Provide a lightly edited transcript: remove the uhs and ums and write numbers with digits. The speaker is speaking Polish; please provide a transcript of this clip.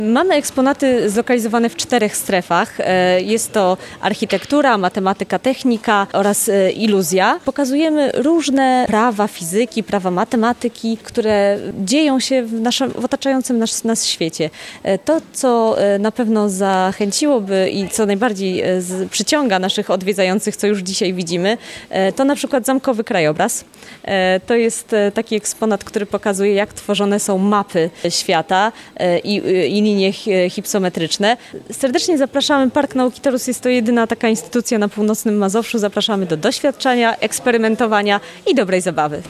Mamy eksponaty zlokalizowane w 4 strefach. Jest to architektura, matematyka, technika oraz iluzja. Pokazujemy różne prawa fizyki, prawa matematyki, które dzieją się w otaczającym nas świecie. To, co na pewno zachęciłoby i co najbardziej przyciąga naszych odwiedzających, co już dzisiaj widzimy, to na przykład zamkowy krajobraz. To jest taki eksponat, który pokazuje, jak tworzone są mapy świata i linie hipsometryczne. Serdecznie zapraszamy. Park Nauki Torus jest to jedyna taka instytucja na północnym Mazowszu. Zapraszamy do doświadczenia, eksperymentowania i dobrej zabawy.